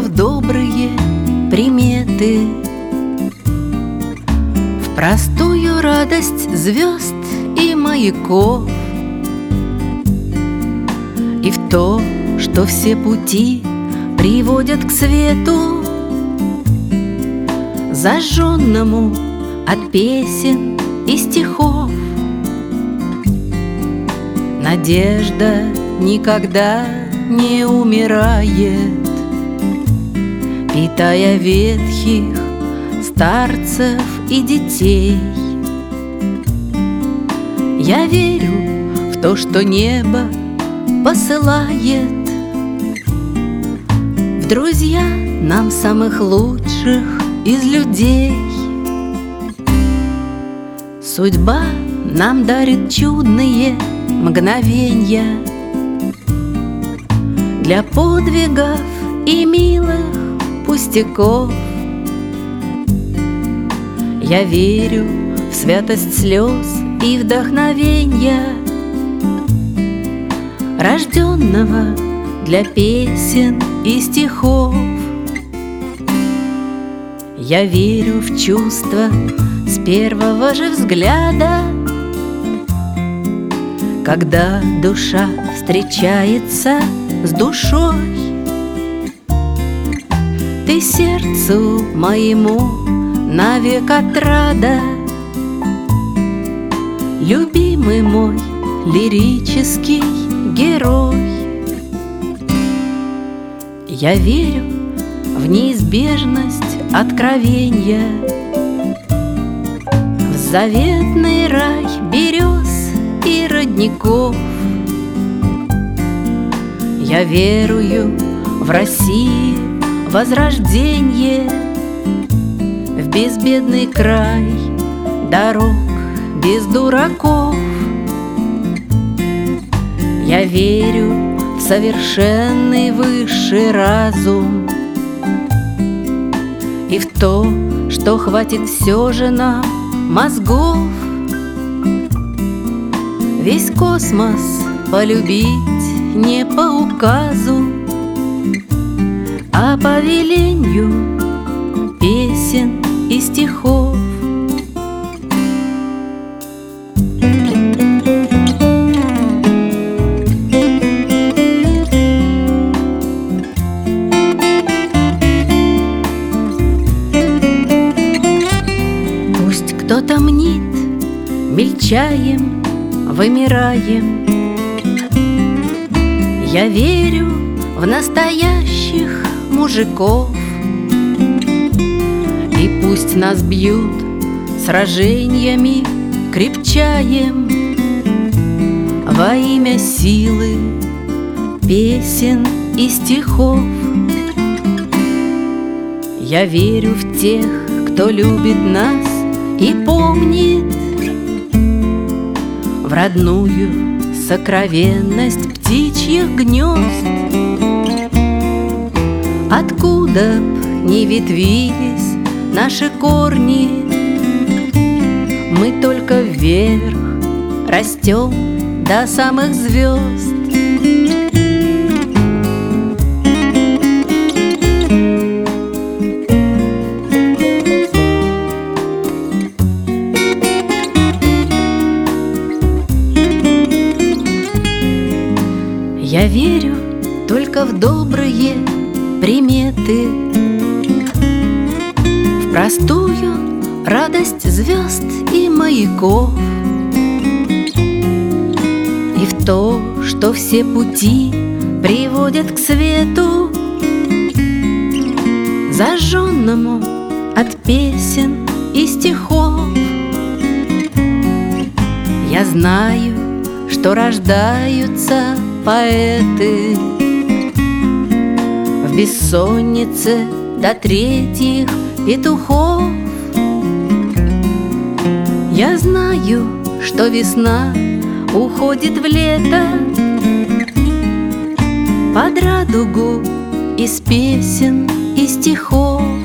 только в добрые приметы, в простую радость звезд и маяков, и в то, что все пути приводят к свету, зажженному от песен и стихов. Надежда никогда не умирает, питая ветхих старцев и детей. Я верю в то, что небо посылает в друзья нам самых лучших из людей. Судьба нам дарит чудные мгновенья для подвигов и милых пустяков. Я верю в святость слез и вдохновенья, рожденного для песен и стихов. Я верю в чувства с первого же взгляда, когда душа встречается с душой. Ты сердцу моему навек отрада, любимый мой лирический герой. Я верю в неизбежность откровенья, в заветный рай берез и родников. Я верую в России возрождение, в безбедный край дорог без дураков. Я верю в совершенный высший разум и в то, что хватит все же нам мозгов весь космос полюбить не по указу, а по веленью песен и стихов. Пусть кто-то мнит, мельчаем, вымираем, я верю в настоящих мужиков. И пусть нас бьют сражениями, крепчаем во имя силы песен и стихов. Я верю в тех, кто любит нас и помнит, в родную сокровенность птичьих гнезд. Откуда б ни ветвились наши корни, мы только вверх растем до самых звезд. Я верю только в добрые приметы, в простую радость звезд и маяков, и в то, что все пути приводят к свету, зажженному от песен и стихов. Я знаю, что рождаются поэты в бессоннице до третьих петухов. Я знаю, что весна уходит в лето под радугу из песен и стихов.